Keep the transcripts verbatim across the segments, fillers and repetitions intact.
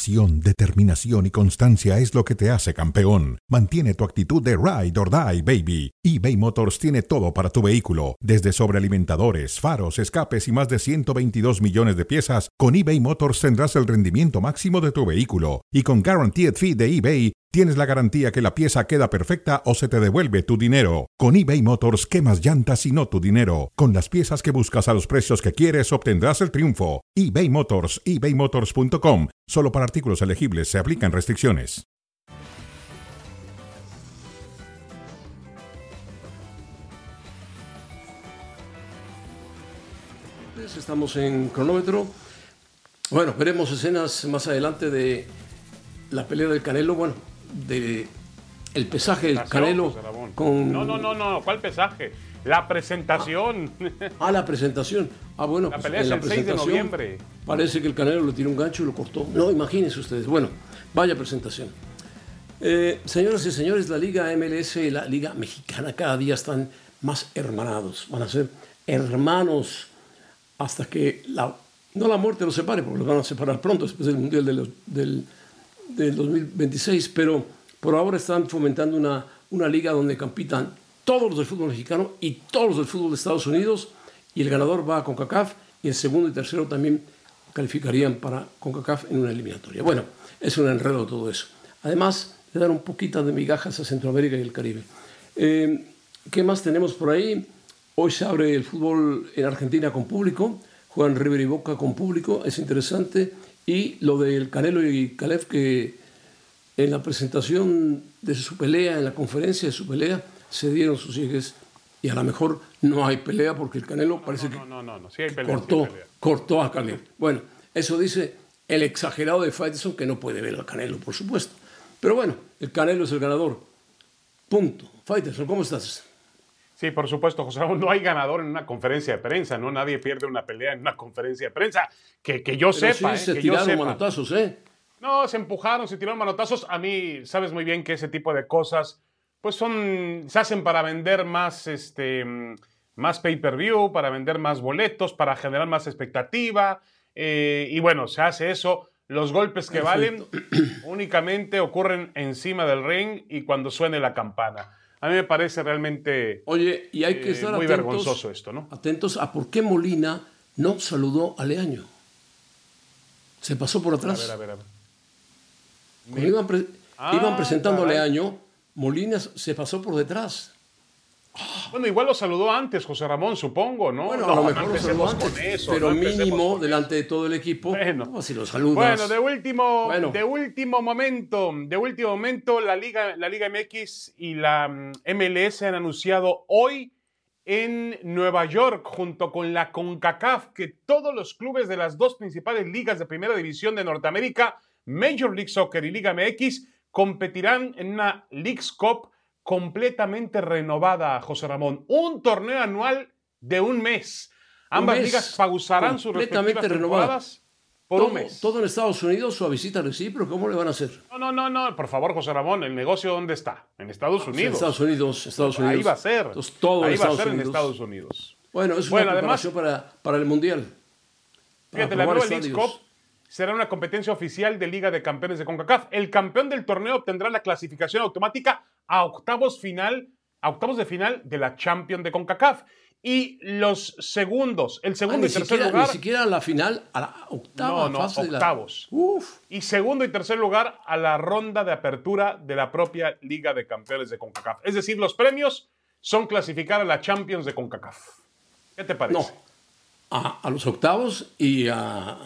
Pasión, determinación y constancia es lo que te hace campeón. Mantiene tu actitud de ride or die, baby. eBay Motors tiene todo para tu vehículo, desde sobrealimentadores, faros, escapes y más de ciento veintidós millones de piezas. Con eBay Motors tendrás el rendimiento máximo de tu vehículo. Y con Guaranteed Fee de eBay, tienes la garantía que la pieza queda perfecta o se te devuelve tu dinero. Con eBay Motors, quemas llantas y no tu dinero. Con las piezas que buscas a los precios que quieres, obtendrás el triunfo. eBay Motors, ebay motors punto com. Solo para artículos elegibles se aplican restricciones. Estamos en cronómetro. Bueno, veremos escenas más adelante de la pelea del Canelo. Bueno, de el pesaje del Canelo con... No, no, no, no, ¿cuál pesaje? La presentación. Ah, la presentación. Ah, bueno, la pues pelea es el seis de noviembre. Parece que el Canelo le tiró un gancho y lo cortó. No, imagínense ustedes. Bueno, vaya presentación. Eh, señoras y señores, la Liga M L S y la Liga Mexicana cada día están más hermanados. Van a ser hermanos hasta que la, no la muerte los separe, porque los van a separar pronto después del Mundial de los, del, del dos mil veintiséis, pero por ahora están fomentando una, una liga donde compitan todos los del fútbol mexicano y todos los del fútbol de Estados Unidos, y el ganador va a CONCACAF, y el segundo y tercero también calificarían para CONCACAF en una eliminatoria. Bueno, es un enredo todo eso. Además, le dan un poquito de migajas a Centroamérica y el Caribe. Eh, ¿Qué más tenemos por ahí? Hoy se abre el fútbol en Argentina con público, juegan River y Boca con público, es interesante. Y lo del Canelo y Caleb, que en la presentación de su pelea, en la conferencia de su pelea, se dieron sus llegues y a lo mejor no hay pelea porque el Canelo no, parece no, no, no, no, sí hay que pelea, cortó, sí hay pelea. cortó a Caleb. Bueno, eso dice el exagerado de Faitelson, que no puede ver al Canelo, por supuesto. Pero bueno, el Canelo es el ganador. Punto. Faitelson, ¿cómo estás? Sí, por supuesto, José Ramón, no hay ganador en una conferencia de prensa, ¿no? Nadie pierde una pelea en una conferencia de prensa. Que, que yo Pero sepa, sí, ¿eh? se que tiraron yo sepa. manotazos, ¿eh? No, se empujaron, se tiraron manotazos. A mí, sabes muy bien que ese tipo de cosas, pues son, se hacen para vender más, este, más pay-per-view, para vender más boletos, para generar más expectativa. Eh, y bueno, se hace eso. Los golpes que Perfecto. valen únicamente ocurren encima del ring y cuando suene la campana. A mí me parece realmente Oye, y hay que eh, estar muy atentos, vergonzoso esto, ¿no? atentos a por qué Molina no saludó a Leaño. Se pasó por A atrás. ver, a ver, a ver. Cuando iban, pre- Ah, iban presentando caray. a Leaño, Molina se pasó por detrás. Bueno, igual lo saludó antes, José Ramón, supongo, ¿no? Bueno, no, a lo no mejor lo empecemos saludó antes, con eso, pero no empecemos mínimo con delante de todo el equipo. Bueno. No, si lo saludas. Bueno, de último, Bueno. de último momento, de último momento, la Liga, la Liga M X y la mm, M L S han anunciado hoy en Nueva York, junto con la CONCACAF, que todos los clubes de las dos principales ligas de primera división de Norteamérica, Major League Soccer y Liga M X, competirán en una Leagues Cup completamente renovada, José Ramón. Un torneo anual de un mes. Ambas mes ligas pausarán sus respectivas completamente renovada. temporadas por todo, un mes. todo en Estados Unidos, su visita recíproca, ¿cómo le van a hacer? No, no, no, no, por favor, José Ramón, ¿el negocio dónde está? En Estados En Unidos. Estados Unidos, Estados Unidos. Ahí va a ser. Entonces, todo Ahí en va a Estados ser en Unidos. Estados Unidos. Bueno, es Bueno, una además- preparación para, para el Mundial. Para Fíjate, la probar nueva Leagues estadios. Cup será una competencia oficial de Liga de Campeones de CONCACAF. El campeón del torneo obtendrá la clasificación automática a octavos final, a octavos de final de la Champions de CONCACAF. Y los segundos, el Ah, segundo ni, y tercer siquiera, lugar. ni siquiera a la final, a la octava No, no, fase de la- octavos. Uf. Y segundo y tercer lugar a la ronda de apertura de la propia Liga de Campeones de CONCACAF. Es decir, los premios son clasificar a la Champions de CONCACAF. ¿Qué te parece? No, a, a los octavos y a,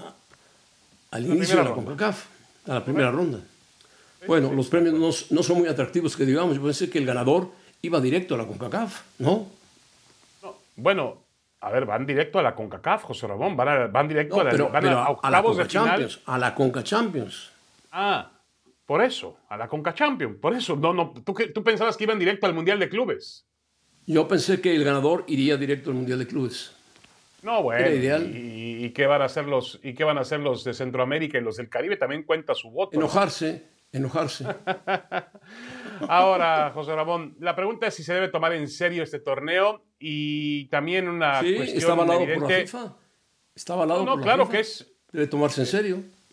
al inicio de primera la ronda. CONCACAF, a la primera ronda. Bueno, los premios no, no son muy atractivos que digamos. Yo pensé que el ganador iba directo a la CONCACAF, ¿no? No, bueno, a ver, van directo a la CONCACAF, José Ramón. Van, a- van directo No, a, la, pero, van pero a a, la octavos de Conca final. Champions, a la Conca Champions. Ah, por eso, a la Conca Champions. Por eso, no, no, ¿tú, qué- tú pensabas que iban directo al Mundial de Clubes. Yo pensé que el ganador iría directo al Mundial de Clubes. No, bueno. Era ideal. Y, y qué van a hacer los y qué van a hacer los de Centroamérica y los del Caribe? También cuenta su voto. ¿no? Enojarse, enojarse. Ahora, José Ramón, la pregunta es si se debe tomar en serio este torneo y también una Sí, cuestión está avalado por la evidente. FIFA. Está avalado No, no, por la claro FIFA. que es. Debe tomarse en serio.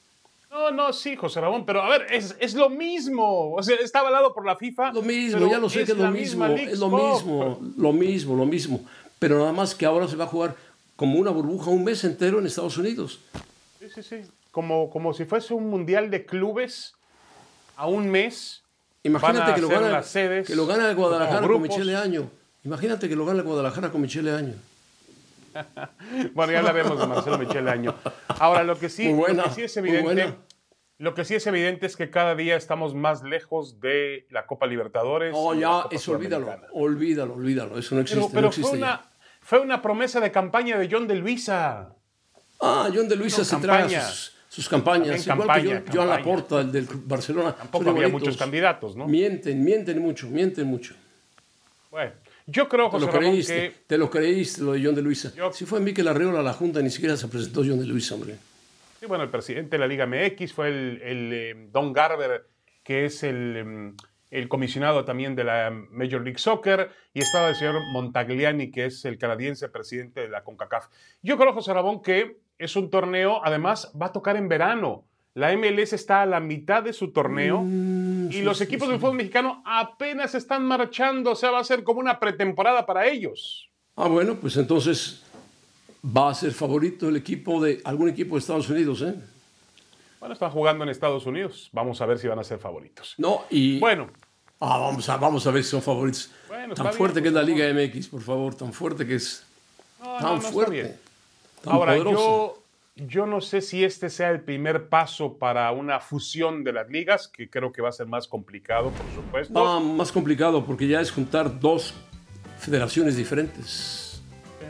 No, no, sí, José Ramón, pero a ver, es, es lo mismo. O sea, está avalado por la FIFA. Lo mismo, ya lo sé que es lo mismo, es lo mismo, lo mismo, lo mismo. Pero nada más que ahora se va a jugar como una burbuja un mes entero en Estados Unidos. Sí, sí, sí. Como, como si fuese un mundial de clubes a un mes. Imagínate que lo, gana, las sedes, que lo gana el Guadalajara con Michele Año. Imagínate que lo gana el Guadalajara con Michele Año. Bueno, ya hablaremos de Marcelo Michele Año. Ahora, lo que sí, buena, lo que sí es evidente, lo que sí es evidente es que cada día estamos más lejos de la Copa Libertadores. No, ya, eso olvídalo, olvídalo, olvídalo, eso no existe. Pero, pero no existe fue, una, fue una promesa de campaña de John de Luisa. Ah, John de Luisa se trae sus, sus campañas, igual campaña, que Joan Laporta, el del Barcelona. Tampoco había muchos candidatos, ¿no? Mienten, mienten mucho, mienten mucho. Bueno, yo creo, José te lo Ramón, creíste, que... Te lo creíste, lo de John de Luisa. Yo... Si fue Mikel Arreola a la Junta, ni siquiera se presentó John de Luisa, hombre. Sí, bueno, el presidente de la Liga M X fue el, el eh, Don Garber, que es el, el comisionado también de la Major League Soccer, y estaba el señor Montagliani, que es el canadiense presidente de la CONCACAF. Yo creo, José Ramón, que es un torneo, además, va a tocar en verano. La M L S está a la mitad de su torneo mm, y sí, los equipos sí, del fútbol mexicano apenas están marchando, o sea, va a ser como una pretemporada para ellos. Ah, bueno, pues entonces va a ser favorito el equipo de algún equipo de Estados Unidos, ¿eh? Bueno, están jugando en Estados Unidos, vamos a ver si van a ser favoritos. No, y... Bueno. Ah, vamos, a, vamos a ver si son favoritos. Bueno, tan fuerte bien, que es la Liga M X, por favor, tan fuerte que es. No, tan no, no fuerte. Tan Ahora, poderosa. yo... Yo no sé si este sea el primer paso para una fusión de las ligas, que creo que va a ser más complicado, por supuesto. No, más complicado, porque ya es juntar dos federaciones diferentes.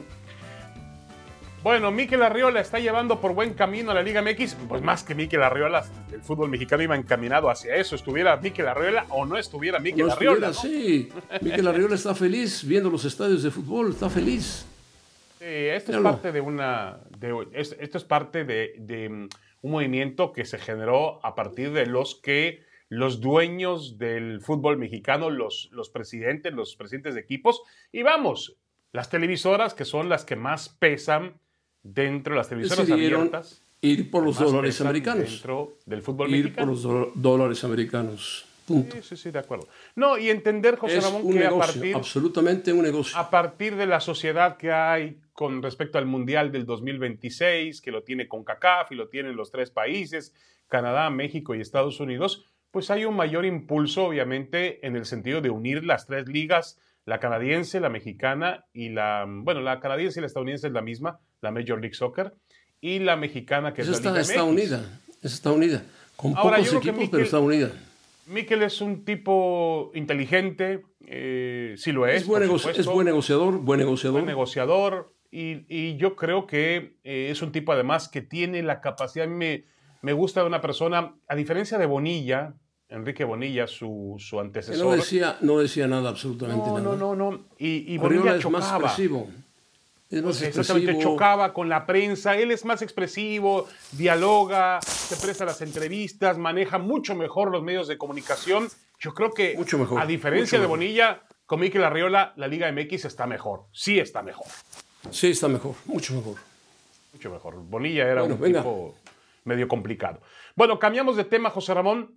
Bueno, Mikel Arriola está llevando por buen camino a la Liga M X. Pues más que Mikel Arriola, el fútbol mexicano iba encaminado hacia eso. Estuviera Mikel Arriola o no estuviera Mikel no Arriola. Estuviera, ¿no? Sí, Mikel Arriola está feliz viendo los estadios de fútbol, está feliz. Sí, esto es parte de una, de, esto es parte de, de un movimiento que se generó a partir de los que los dueños del fútbol mexicano, los, los presidentes, los presidentes de equipos, y vamos, las televisoras que son las que más pesan dentro de las televisoras abiertas. Ir por los dólares americanos. Dentro del fútbol ir mexicano. Ir por los dólares americanos. Punto. Sí, sí, sí, de acuerdo. No, y entender, José es Ramón, un que negocio, a partir... absolutamente un negocio. A partir de la sociedad que hay con respecto al Mundial del dos mil veintiséis, que lo tiene CONCACAF y lo tienen los tres países, Canadá, México y Estados Unidos, pues hay un mayor impulso, obviamente, en el sentido de unir las tres ligas, la canadiense, la mexicana y la... Bueno, la canadiense y la estadounidense es la misma, la Major League Soccer, y la mexicana, que Esa es la está, Liga está M X. unida, esa está unida, con Ahora, pocos equipos, Mikel, pero está unida. Mikel es un tipo inteligente, eh, sí lo es. Es buen, negoci es buen negociador, buen negociador. Buen negociador, y, y yo creo que eh, es un tipo además que tiene la capacidad, me, me gusta de una persona, a diferencia de Bonilla, Enrique Bonilla, su, su antecesor. No decía, no decía nada, absolutamente no, nada. No, no, no, y, y Bonilla es chocaba. más expresivo. Es más Exactamente, chocaba con la prensa, él es más expresivo, dialoga, se presta las entrevistas, maneja mucho mejor los medios de comunicación. Yo creo que, mucho mejor, a diferencia mucho de mejor. Bonilla, con Mikel Arriola, la Liga M X está mejor, sí está mejor. Sí está mejor, mucho mejor. Mucho mejor. Bonilla era bueno, un venga. tipo medio complicado. Bueno, cambiamos de tema, José Ramón.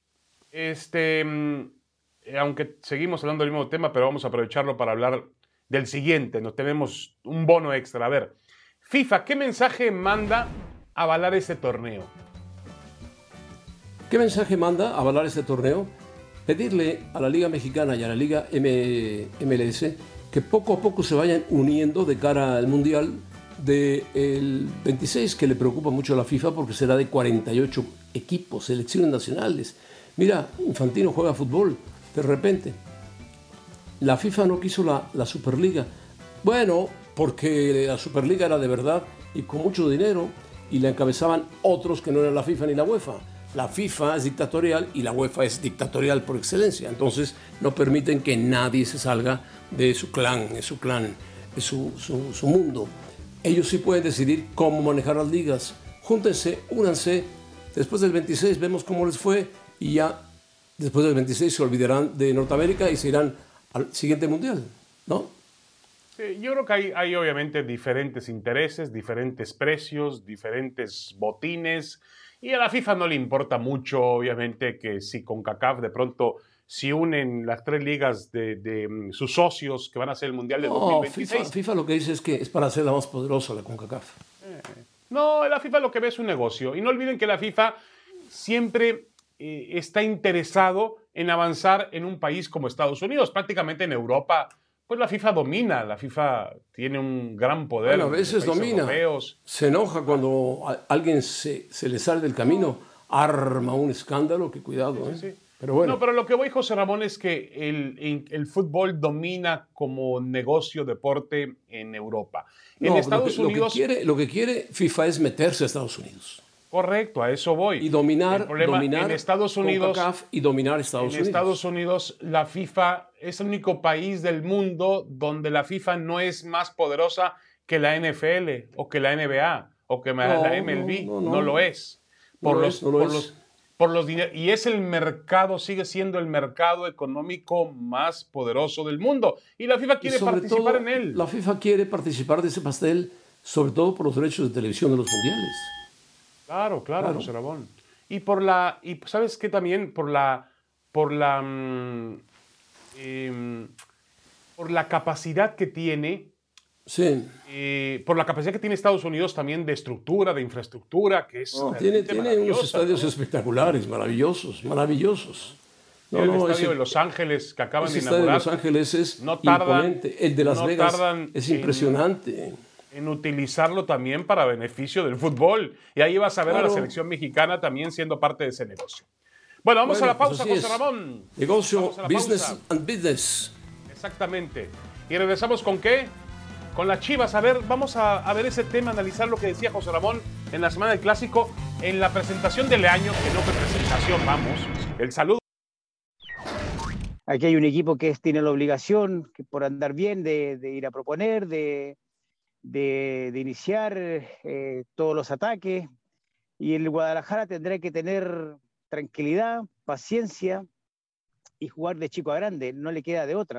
Este, aunque seguimos hablando del mismo tema, pero vamos a aprovecharlo para hablar del siguiente. Nos tenemos un bono extra. A ver, FIFA, ¿qué mensaje manda a avalar este torneo? ¿Qué mensaje manda a avalar este torneo? Pedirle a la Liga Mexicana y a la Liga M L S que poco a poco se vayan uniendo de cara al Mundial del veintiséis, que le preocupa mucho a la FIFA porque será de cuarenta y ocho equipos, selecciones nacionales. Mira, Infantino juega fútbol, de repente. La FIFA no quiso la, la Superliga. Bueno, porque la Superliga era de verdad y con mucho dinero y la encabezaban otros que no eran la FIFA ni la UEFA. La FIFA es dictatorial y la UEFA es dictatorial por excelencia. Entonces no permiten que nadie se salga de su clan, de su clan, de su, su, su mundo. Ellos sí pueden decidir cómo manejar las ligas. Júntense, únanse. Después del veintiséis vemos cómo les fue y ya después del veintiséis se olvidarán de Norteamérica y se irán al siguiente mundial, ¿no? Sí, yo creo que hay, hay obviamente diferentes intereses, diferentes precios, diferentes botines, Y a la FIFA no le importa mucho, obviamente, que si CONCACAF de pronto si unen las tres ligas de, de um, sus socios que van a hacer el Mundial de No, dos mil veintiséis. FIFA, FIFA lo que dice es que es para hacer la más poderosa la CONCACAF. Eh, no, la FIFA lo que ve es un negocio. Y no olviden que la FIFA siempre eh, está interesado en avanzar en un país como Estados Unidos. Prácticamente en Europa, pues la FIFA domina. La FIFA tiene un gran poder. Bueno, a veces domina. Europeos. Se enoja cuando a alguien se, se le sale del camino, arma un escándalo, que cuidado. Sí, sí, ¿eh? sí. Pero bueno. No, pero lo que voy, José Ramón, es que el, el fútbol domina como negocio, deporte en Europa. En No, Estados lo que, Unidos... Lo que, quiere, lo que quiere FIFA es meterse a Estados Unidos. Correcto, a eso voy. Y dominar, el problema, dominar en Estados Unidos, CONCACAF y dominar Estados en Unidos. Estados Unidos, la FIFA es el único país del mundo donde la FIFA no es más poderosa que la N F L o que la N B A o que la No, M L B. no, No, no, no. lo es. No Por lo los, es, no lo por es. los, por los dineros. Y es el mercado, sigue siendo el mercado económico más poderoso del mundo. Y la FIFA Y quiere sobre participar todo, en él. La FIFA quiere participar de ese pastel, sobre todo por los derechos de televisión de los mundiales. Claro, claro, Claro. José Ramón. Y por la, y ¿sabes qué también? Por la, por la, mm, em, por la capacidad que tiene, Sí. eh, por la capacidad que tiene Estados Unidos también de estructura, de infraestructura, que es No, tiene realmente tiene unos maravillosa, estadios ¿no? espectaculares, maravillosos, maravillosos. No, el no, estadio ese- de Los Ángeles que acaban ese de estadio de inaugurar, Los Ángeles es no tardan- imponente. El de Las no Vegas tardan es en- impresionante. en utilizarlo también para beneficio del fútbol. Y ahí vas a ver a Claro. la selección mexicana también siendo parte de ese negocio. Bueno, vamos Bueno, a la pausa, pues así José es. Ramón. Negocio, Vamos a la business pausa. and business. Exactamente. ¿Y regresamos con qué? Con las Chivas. A ver, vamos a, a ver ese tema, analizar lo que decía José Ramón en la semana del Clásico, en la presentación del año, que no fue presentación, vamos. El saludo. Aquí hay un equipo que es- tiene la obligación, que por andar bien, de, de ir a proponer, de, de- de iniciar eh, todos los ataques. Y el Guadalajara tendrá que tener tranquilidad, paciencia y jugar de chico a grande. No le queda de otra.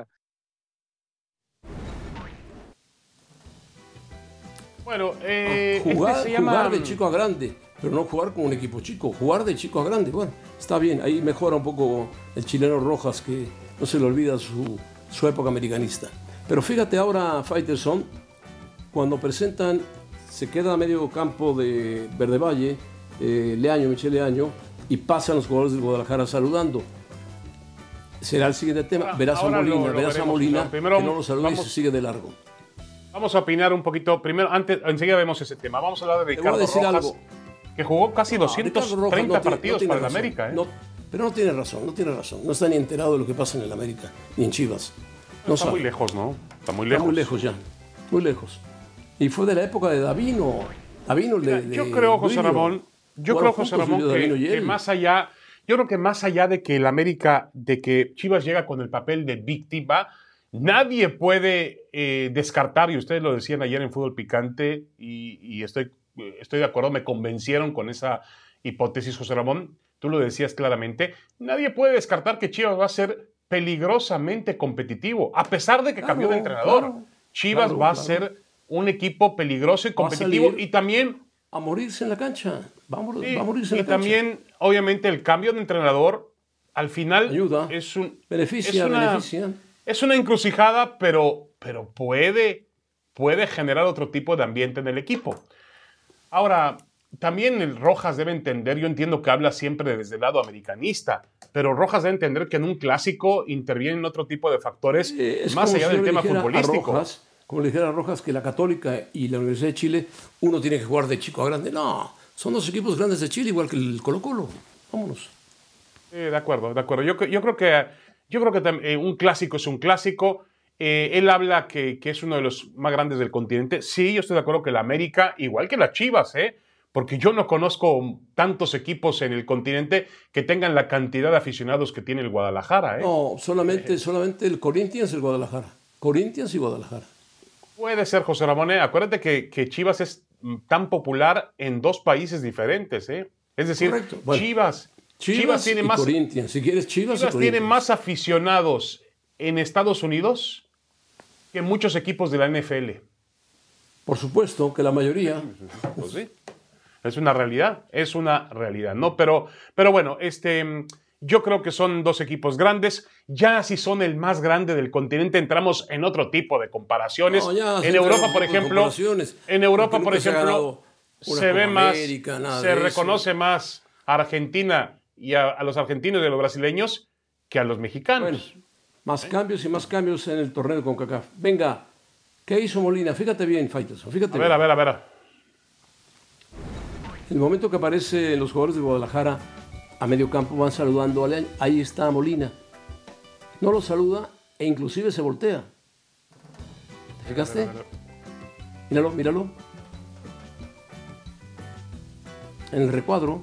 Bueno, eh, jugar, este se llama... jugar de chico a grande, pero no jugar con un equipo chico, jugar de chico a grande. Bueno, está bien, ahí mejora un poco el chileno Rojas, que no se le olvida su, su época americanista. Pero fíjate ahora, Faitelson, cuando presentan, se queda a medio campo de Verde Valle, eh, Leaño, Michel Leaño, y pasan los jugadores del Guadalajara saludando. Será el siguiente tema. Ahora- verás a ahora lo- Molina, lo verás a veremos, Molina, José. Primero que no lo saluda y vamos- se sigue de largo. Vamos a opinar un poquito. Primero, antes, enseguida vemos ese tema. Vamos a hablar de Te voy a Ricardo decir Rojas, algo. que jugó casi No, doscientos Ricardo Rojas treinta no tiene- partidos no tiene para el razón. América. ¿eh? No, pero no tiene razón, no tiene razón. No está ni enterado de lo que pasa en el América, ni en Chivas. No Está sabe. muy lejos, ¿no? Está muy Está lejos. muy lejos ya, muy lejos. Y fue de la época de Davino. Davino el de, Mira, yo de creo, José Duilio. Ramón, yo Jugaron creo, José juntos Ramón, Duilio, que, Davino y que él. más allá, yo creo que más allá de que el América, de que Chivas llega con el papel de víctima, nadie puede eh, descartar, y ustedes lo decían ayer en Fútbol Picante, y, y estoy, estoy de acuerdo, me convencieron con esa hipótesis, José Ramón, tú lo decías claramente, nadie puede descartar que Chivas va a ser peligrosamente competitivo, a pesar de que Claro, cambió de entrenador. claro, Chivas claro, va a claro. ser un equipo peligroso y Va a competitivo, salir- y también A morirse en la cancha. Vamos, Sí, va a morirse y en la cancha. también, obviamente, el cambio de entrenador al final Ayuda. es un Beneficia, es una, beneficia. es una encrucijada, pero, pero puede, puede generar otro tipo de ambiente en el equipo. Ahora, también el Rojas debe entender, yo entiendo que habla siempre desde el lado americanista, pero Rojas debe entender que en un clásico intervienen otro tipo de factores Eh, es más como allá si del yo le tema dijera a futbolístico. Rojas, como le dijera a Rojas que la Católica y la Universidad de Chile, uno tiene que jugar de chico a grande. No, son dos equipos grandes de Chile, igual que el Colo-Colo. Vámonos. Sí, de acuerdo, de acuerdo. Yo, cre- yo creo que, yo creo que tam- eh, un clásico es un clásico. Eh, él habla que, que es uno de los más grandes del continente. Sí, yo estoy de acuerdo que la América, igual que las Chivas, ¿eh? Porque yo no conozco tantos equipos en el continente que tengan la cantidad de aficionados que tiene el Guadalajara, ¿eh? No, solamente, solamente el Corinthians y el Guadalajara. Corinthians y Guadalajara. Puede ser, José Ramón. ¿eh? Acuérdate que, que Chivas es mm, tan popular en dos países diferentes, ¿eh? Es decir, Correcto. Bueno, Chivas, Chivas, Chivas tiene y más, Corinthians. Si quieres Chivas, y Chivas tiene Corinthians. más aficionados en Estados Unidos que muchos equipos de la N F L. Por supuesto que la mayoría. Pues sí. Es una realidad, es una realidad, ¿no? Pero, pero bueno, este, yo creo que son dos equipos grandes. Ya si son el más grande del continente, entramos en otro tipo de comparaciones. No, ya, en Europa, por ejemplo, en Europa, por ejemplo, se, se ve más, América, se reconoce eso. más a Argentina y a, a los argentinos y a los brasileños que a los mexicanos. Bueno, más ¿Eh? cambios y más cambios en el torneo de CONCACAF. Venga, ¿qué hizo Molina? Fíjate bien, Faitelson, fíjate a ver, bien. a ver, a ver. En el momento que aparecen los jugadores de Guadalajara a medio campo van saludando a Leaño. Ahí está Molina. No lo saluda e inclusive se voltea. ¿Te fijaste? A ver, a ver. Míralo, míralo. En el recuadro.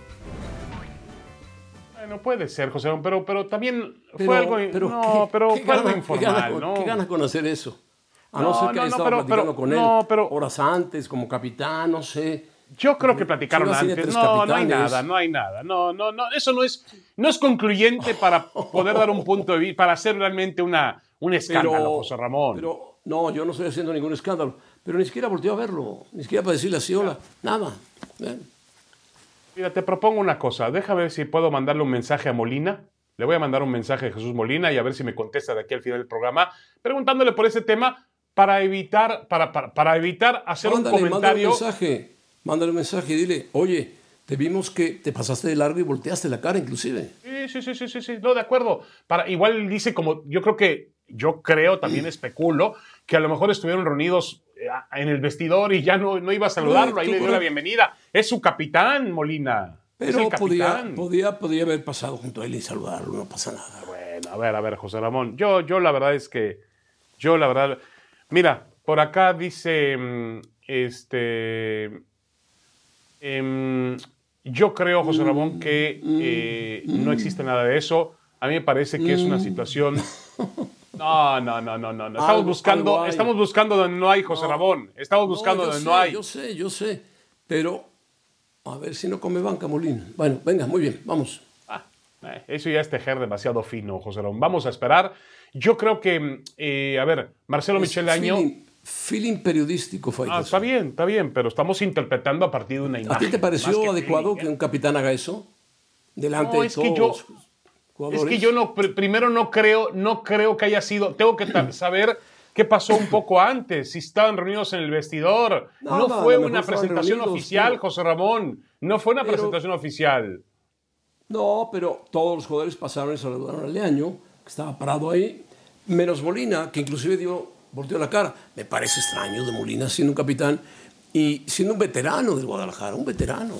No puede ser, José, pero, pero también pero, fue algo, pero no, ¿qué, pero qué fue algo gana, informal, ¿qué gana, ¿no? ¿Qué ganas con hacer eso? A no, no ser que no, haya no, estado pero, platicando pero, con él no, pero, horas antes, como capitán, no sé. Yo creo que platicaron Chivas antes. No, no hay nada, no hay nada. No, no, no. Eso no es, no es concluyente para poder dar un punto de vista, para hacer realmente una, un escándalo, pero, José Ramón. Pero, no, yo no estoy haciendo ningún escándalo. Pero ni siquiera volteó a verlo, ni siquiera para decirle así, hola, nada. ¿Eh? Mira, te propongo una cosa. Déjame ver si puedo mandarle un mensaje a Molina. Le voy a mandar un mensaje a Jesús Molina y a ver si me contesta de aquí al final del programa, preguntándole por ese tema para evitar, para, para, para evitar hacer mándale, un comentario. Mándale un mensaje, mándale un mensaje y dile, oye, te vimos que te pasaste de largo y volteaste la cara inclusive. Sí, sí, sí, sí, sí, sí. No, de acuerdo. Para, igual dice como, yo creo que, yo creo, también especulo, que a lo mejor estuvieron reunidos en el vestidor y ya no, no iba a saludarlo, correcto, ahí le dio correcto. la bienvenida. Es su capitán, Molina. Pero podía, podía, podía haber pasado junto a él y saludarlo, no pasa nada. Bueno, a ver, a ver, José Ramón. Yo, yo la verdad es que, yo la verdad, mira, por acá dice, este, eh, yo creo, José Ramón, que eh, no existe nada de eso. A mí me parece que es una situación... No, no, no, no, no. Estamos algo, buscando, algo estamos buscando donde no hay, José no, Ramón. Estamos buscando no, donde sé, no hay. Yo sé, yo sé, pero a ver si no come banca, Molina. Bueno, venga, muy bien, vamos. Ah, eso ya es tejer demasiado fino, José Ramón. Vamos a esperar. Yo creo que, eh, a ver, Marcelo es Michel Año... Feeling, feeling periodístico, Faitelson. Ah, está bien, está bien, pero estamos interpretando a partir de una imagen. ¿A ti te pareció que adecuado feeling, que un capitán haga eso? Delante no, de es todos. Que yo... ¿Jugadores? Es que yo no, pr primero no creo, no creo que haya sido, tengo que saber qué pasó un poco antes, si estaban reunidos en el vestidor. No, no, no fue una presentación reunidos, oficial, pero, José Ramón, no fue una pero, presentación oficial. No, pero todos los jugadores pasaron y saludaron a Leaño, que estaba parado ahí, menos Molina, que inclusive dio, volteó la cara. Me parece extraño de Molina siendo un capitán y siendo un veterano del Guadalajara, un veterano.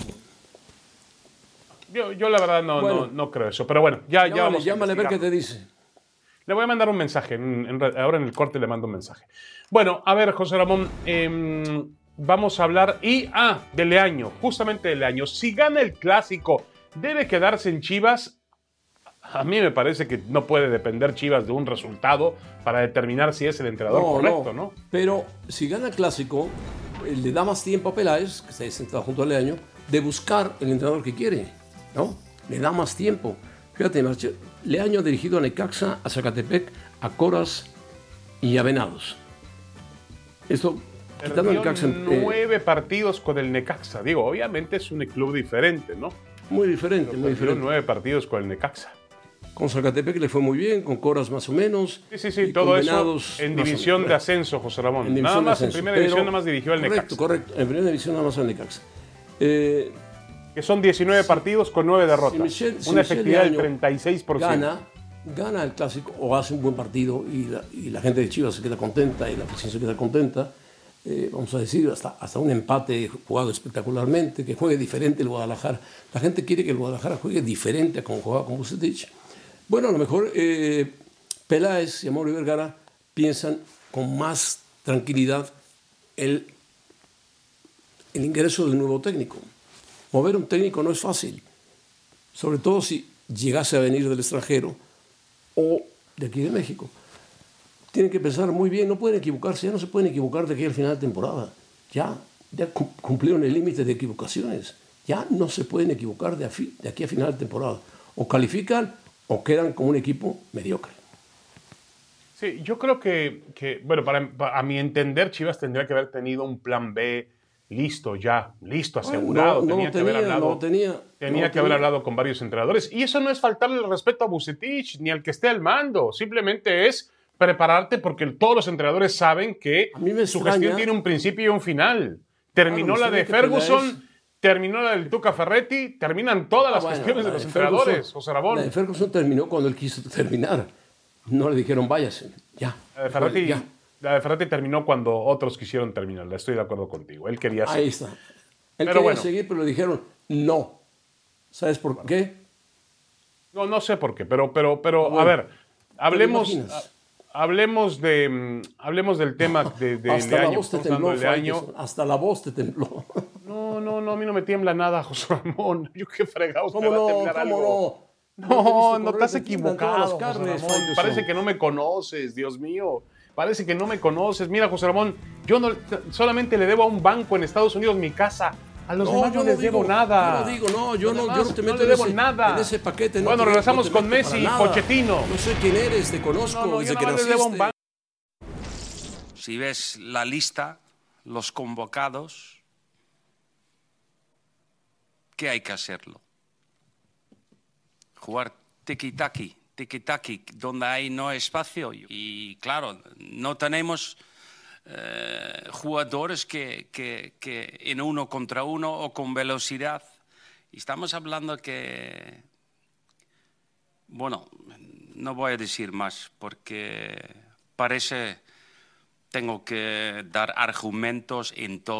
Yo, yo la verdad no, bueno, no, no creo eso, pero bueno, ya, llámale, ya vamos a llámale a ver qué te dice. Le voy a mandar un mensaje, en, en, ahora en el corte le mando un mensaje. Bueno, a ver, José Ramón, eh, vamos a hablar, y, ah, de Leaño, justamente de Leaño. Si gana el Clásico, ¿debe quedarse en Chivas? A mí me parece que no puede depender Chivas de un resultado para determinar si es el entrenador no, correcto, ¿no? ¿no? Pero si gana el Clásico, le da más tiempo a Peláez, que está sentado junto a Leaño, de buscar el entrenador que quiere. ¿No? Le da más tiempo. Fíjate, Marcelo, Leaño ha dirigido a Necaxa, a Zacatepec, a Coras y a Venados. Esto, quitando el Necaxa... nueve eh, partidos con el Necaxa. Digo, obviamente es un club diferente, ¿no? Muy diferente, Pero muy diferente. nueve partidos con el Necaxa. Con Zacatepec le fue muy bien, con Coras más o menos. Sí, sí, sí, todo eso en división de ascenso, José Ramón. En nada más en primera división, nada más dirigió al Necaxa. Correcto, correcto. En primera división nada más al Necaxa. Eh... Que son diecinueve sí. partidos con nueve derrotas. Si Michel, si una efectividad del treinta y seis por ciento. Gana, gana el Clásico o hace un buen partido y la, y la gente de Chivas se queda contenta y la afición se queda contenta. Eh, vamos a decir, hasta, hasta un empate jugado espectacularmente, que juegue diferente el Guadalajara. La gente quiere que el Guadalajara juegue diferente a como jugaba con Vucetich. Bueno, a lo mejor eh, Peláez y Amaury Vergara piensan con más tranquilidad el, el ingreso del nuevo técnico. Mover un técnico no es fácil, sobre todo si llegase a venir del extranjero o de aquí de México. Tienen que pensar muy bien, no pueden equivocarse, ya no se pueden equivocar de aquí al final de temporada. Ya, ya cumplieron el límite de equivocaciones, ya no se pueden equivocar de, de aquí a final de temporada. O califican o quedan como un equipo mediocre. Sí, yo creo que, que bueno, para, para, a mi entender, Chivas tendría que haber tenido un plan B listo ya, listo, asegurado. No, no tenía, que tenía, haber hablado, no tenía, tenía no que haber tenía. hablado con varios entrenadores. Y eso no es faltarle el respeto a Vucetich ni al que esté al mando. Simplemente es prepararte porque todos los entrenadores saben que A mí me su extraña. gestión tiene un principio y un final. Terminó Claro, la de me extraña que Ferguson, Peláez- terminó la del Tuca Ferretti, terminan todas Ah, las bueno, gestiones de la los de entrenadores, Ferguson- José Ramón. La de Ferguson terminó cuando él quiso terminar. No le dijeron váyase, ya. La de Ferretti, Ya. la de Ferretti terminó cuando otros quisieron terminarla. Estoy de acuerdo contigo. Él quería Ahí seguir. está. Él Pero quería bueno. seguir, pero le dijeron no. ¿Sabes por qué? No, no sé por qué, pero, pero, pero, Bueno, a ver, ¿te hablemos, lo imaginas? a- hablemos de, mm, hablemos del tema de, de Hasta la Leaño. voz te Estamos hablando tembló, de Leaño. Faitelson. Hasta la voz te tembló. No, no, no, a mí no me tiembla nada, José Ramón. Yo qué fregados ¿Cómo me va a no? temblar ¿Cómo algo. no? No, te he visto no correr, estás te tiemblan todas equivocado, las José carnes, Ramón. Faitelson. Parece que no me conoces, Dios mío. Parece que no me conoces. Mira, José Ramón, yo no, solamente le debo a un banco en Estados Unidos mi casa. A los demás no, yo les debo digo, nada. Yo no digo, no, yo, Los no, demás yo no te meto le en, debo ese, nada. en ese paquete. No Bueno, te- regresamos no te con meto Messi, para nada. Pochettino. No sé quién eres, te conozco No, no, desde yo que nada más les naciste. debo un banco. Si ves la lista, los convocados, ¿qué hay que hacerlo? Jugar tiki-taki, tiki-taki, donde hay no espacio. Y claro, no tenemos eh, jugadores que, que, que en uno contra uno o con velocidad. Y estamos hablando que, bueno, no voy a decir más porque parece tengo que dar argumentos en todo.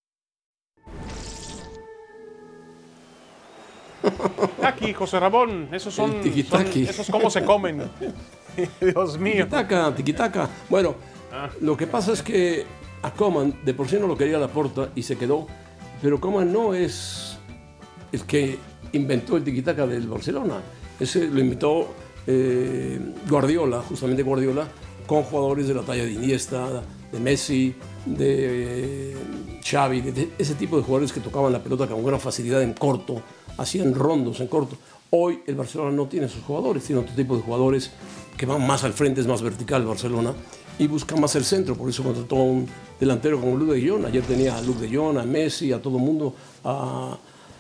Aquí, José Ramón, esos son, El son tiki-taki. esos cómo se comen. Dios mío. Tiquitaca, tiquitaca. Bueno, Ah. lo que pasa es que a Koeman de por sí no lo quería Laporta y se quedó, pero Koeman no es el que inventó el tiquitaca del Barcelona. Ese lo inventó eh, Guardiola, justamente Guardiola, con jugadores de la talla de Iniesta, de Messi, de eh, Xavi, de, de ese tipo de jugadores que tocaban la pelota con gran facilidad en corto, hacían rondos en corto. Hoy el Barcelona no tiene esos jugadores, tiene otro tipo de jugadores que van más al frente, es más vertical el Barcelona y busca más el centro, por eso contrató a un delantero como Luke de Jong. Ayer tenía a Luke de Jong, a Messi, a todo el mundo, a,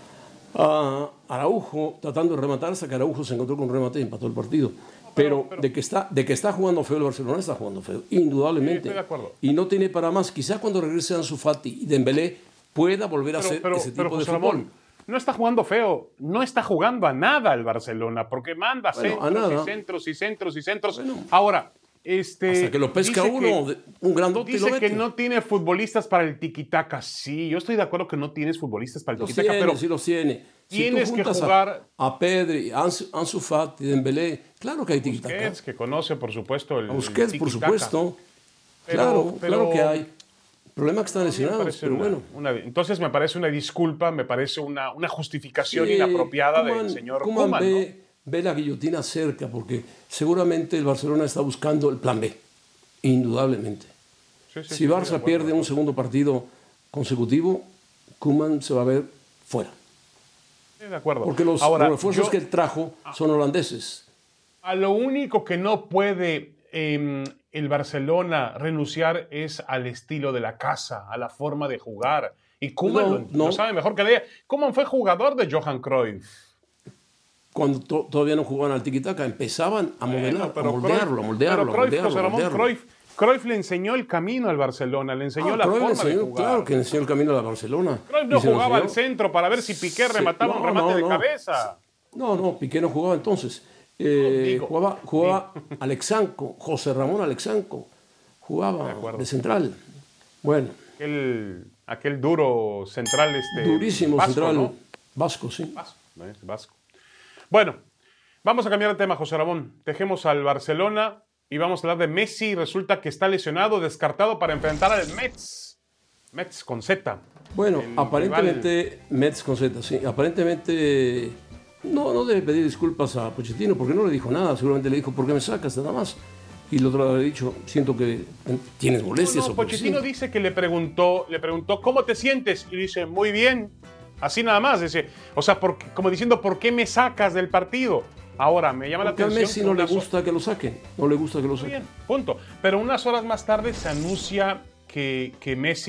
a Araujo tratando de rematar hasta que Araujo se encontró con un remate y empató el partido. Pero, pero de, que está, de que está jugando feo el Barcelona, está jugando feo, indudablemente. Sí, estoy de acuerdo. Y no tiene para más. Quizá cuando regrese Ansu Fati y Dembélé pueda volver a Pero, hacer pero, ese pero, tipo de José fútbol. Ramón, no está jugando feo, no está jugando a nada el Barcelona, porque manda Bueno, a centros nada. y centros y centros y centros. Bueno. Ahora, este. Hasta que lo pesca dice uno, que- de- un grandote y lo Dice mete. que no tiene futbolistas para el tiquitaca. Sí, yo estoy de acuerdo que no tienes futbolistas para el Los tiquitaca, tiene, pero sí los tiene. Si tú tienes que juntas a- jugar- A, Pedri, a Ansu, Ansu Fati, Dembélé, claro que hay tiquitaca. Busquets, que conoce, por supuesto, el A Busquets, el por tiquitaca. supuesto. Pero- claro, pero- claro que hay. El problema es que están A mí me lesionados, parece pero una- bueno. una- entonces me parece una disculpa, me parece una, una justificación Sí, inapropiada del Koeman- señor Koeman Koeman, ve, ve la guillotina cerca porque seguramente el Barcelona está buscando el plan B, indudablemente. ¿no? Sí, sí, Si sí, estoy de Barça acuerdo. pierde un segundo partido consecutivo, Koeman se va a ver fuera. Estoy de acuerdo. Porque los, Ahora, los refuerzos yo- que él trajo son holandeses. A lo único que no puede eh, el Barcelona renunciar es al estilo de la casa, a la forma de jugar. Y Koeman No, lo, no. lo sabe mejor que nadie. Koeman fue jugador de Johan Cruyff. Cuando to- todavía no jugaban al tiquitaca, empezaban a modelar, Bueno, a moldearlo, a moldearlo, pero a Cruyff, moldearlo, José a Ramón, moldearlo. Cruyff, Cruyff le enseñó el camino al Barcelona, le enseñó Ah, la Cruyff forma le enseñó, de jugar. claro que le enseñó el camino a la Barcelona. Cruyff no Y se lo jugaba al enseñó. centro para ver si Piqué Sí, remataba no, un remate no, de no. cabeza. No, no, Piqué no jugaba entonces. Eh, digo, jugaba jugaba Alexanco, José Ramón Alexanco. Jugaba De acuerdo. de central. Bueno, Aquel, aquel duro central este, durísimo vasco, central ¿no? vasco, sí. Vasco, ¿eh? Vasco. Bueno, vamos a cambiar de tema, José Ramón. Dejemos al Barcelona y vamos a hablar de Messi. Resulta que está lesionado, descartado para enfrentar al Metz. Metz con Z. Bueno, El aparentemente, Metz con Z, sí. Aparentemente no, no debe pedir disculpas a Pochettino porque no le dijo nada. Seguramente le dijo, ¿por qué me sacas? Nada más. Y el otro le ha dicho, siento que tienes molestias. No, no, o porque Pochettino sí. dice que le preguntó, le preguntó, ¿cómo te sientes? Y dice, muy bien. Así nada más. Dice, o sea, por- como diciendo, ¿por qué me sacas del partido? Ahora, me llama Porque la a atención. Messi que no le unas ho- gusta que lo saquen. No le gusta que lo Muy saquen. bien, punto. Pero unas horas más tarde se anuncia que, que Messi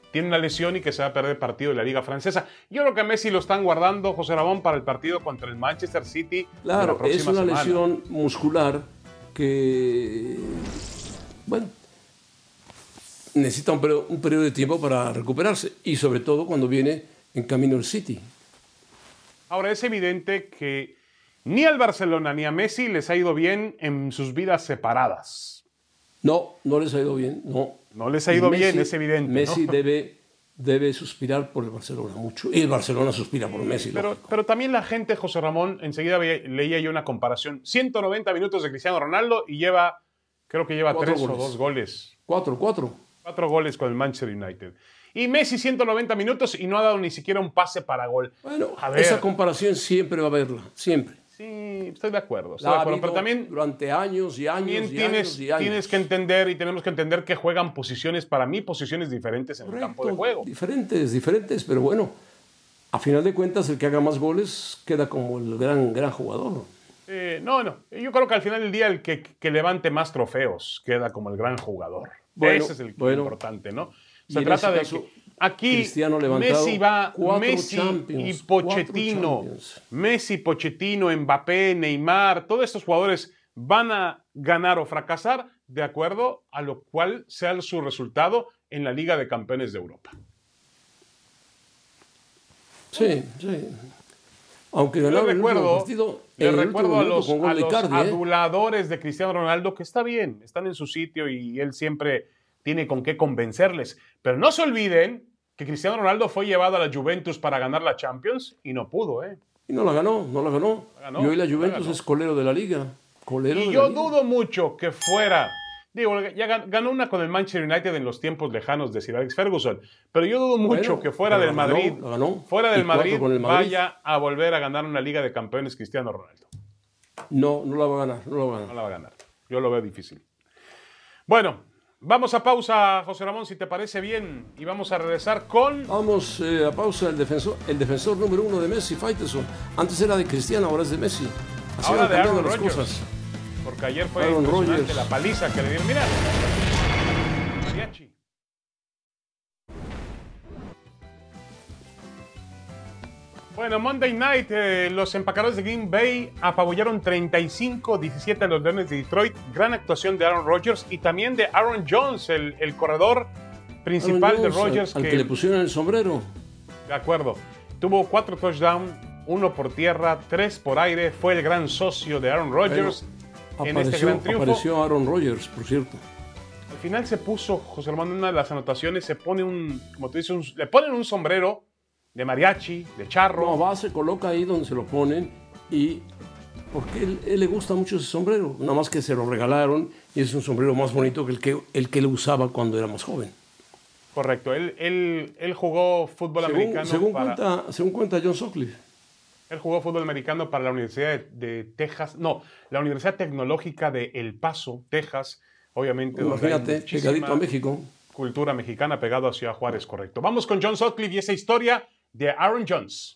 tiene una lesión y que se va a perder el partido de la Liga Francesa. Yo creo que a Messi lo están guardando, José Ramón, para el partido contra el Manchester City. Claro, la próxima es una semana. lesión muscular que, bueno, necesita un periodo, un periodo de tiempo para recuperarse y sobre todo cuando viene en camino al City. Ahora, es evidente que ni al Barcelona ni a Messi les ha ido bien en sus vidas separadas. No, no les ha ido bien, no. No les ha ido Messi, bien, es evidente. Messi ¿no? debe, debe suspirar por el Barcelona mucho. Y el Barcelona suspira por Messi. Pero, lógico. pero también la gente, José Ramón, enseguida veía, leía yo una comparación. ciento noventa minutos de Cristiano Ronaldo y lleva, creo que lleva Cuatro tres goles. o dos goles. Cuatro, cuatro. Cuatro goles con el Manchester United. Y Messi ciento noventa minutos y no ha dado ni siquiera un pase para gol. Bueno, A ver. esa comparación siempre va a haberla, siempre. Sí, estoy de acuerdo. Estoy La de ha acuerdo. habido Pero también, durante años y años también y tienes, años y años. tienes que entender y tenemos que entender que juegan posiciones, para mí, posiciones diferentes en Correcto, el campo de juego. Diferentes, diferentes, pero bueno, a final de cuentas el que haga más goles queda como el gran, gran jugador. Eh, no, no. Yo creo que al final del día el que, que levante más trofeos queda como el gran jugador. Bueno, Ese es el bueno. importante, ¿no? Y Se en trata ese de caso, que aquí Cristiano ha levantado Messi va, cuatro Messi Champions, y Pochettino, cuatro Champions. Messi, Pochettino, Mbappé, Neymar, todos estos jugadores van a ganar o fracasar de acuerdo a lo cual sea su resultado en la Liga de Campeones de Europa. Sí, sí. Aunque Yo ganaron le el último recuerdo, partido, le en el recuerdo último a minuto los, con gol a de los Icardi, ¿eh? aduladores de Cristiano Ronaldo que está bien, están en su sitio y él siempre tiene con qué convencerles. Pero no se olviden que Cristiano Ronaldo fue llevado a la Juventus para ganar la Champions y no pudo, ¿eh? Y no la ganó, no la ganó. La ganó, y hoy la la Juventus ganó. es colero de la liga. Colero Y de yo la liga. dudo mucho que fuera... Digo, ya gan- ganó una con el Manchester United en los tiempos lejanos de Sir Alex Ferguson, pero yo dudo mucho Bueno, que fuera pero del la ganó, Madrid, la ganó. fuera del Y cuatro Madrid, con el Madrid. vaya a volver a ganar una Liga de Campeones Cristiano Ronaldo. No, no la va a ganar, no la va a No ganar. la va a ganar. Yo lo veo difícil. Bueno, vamos a pausa, José Ramón, si te parece bien, y vamos a regresar con... Vamos eh, a pausa. El defensor, el defensor número uno de Messi, Faitelson. Antes era de Cristiano, ahora es de Messi. Así Ahora van de cambiando Aaron las Rodgers. cosas. Porque ayer fue Aaron impresionante Rodgers. la paliza que le dieron. Mira, mariachi. Bueno, Monday Night, eh, los empacadores de Green Bay apabullaron treinta y cinco a diecisiete a los Leones de Detroit. Gran actuación de Aaron Rodgers y también de Aaron Jones, el, el corredor principal Aaron de Jones, Rodgers. Al, al que le pusieron el sombrero. De acuerdo. Tuvo cuatro touchdowns, uno por tierra, tres por aire. Fue el gran socio de Aaron Rodgers en Apareció, este gran triunfo. apareció Aaron Rodgers, por cierto. Al final se puso, José Armando, en una de las anotaciones, se pone un, como tú dices, un- le ponen un sombrero de mariachi, de charro. No, va, se coloca ahí donde se lo ponen y porque él, él le gusta mucho ese sombrero, nada más que se lo regalaron y es un sombrero más bonito que el que, el que él usaba cuando era más joven. Correcto, él, él, él jugó fútbol Según, americano según para, cuenta, según cuenta John Sutcliffe. él jugó fútbol americano para la Universidad de, de Texas, no, la Universidad Tecnológica de El Paso, Texas, obviamente. donde hay Imagínate, muchísima pegadito a México. Cultura mexicana pegado a Ciudad Juárez, correcto. Vamos con John Sutcliffe y esa historia de Aaron Jones.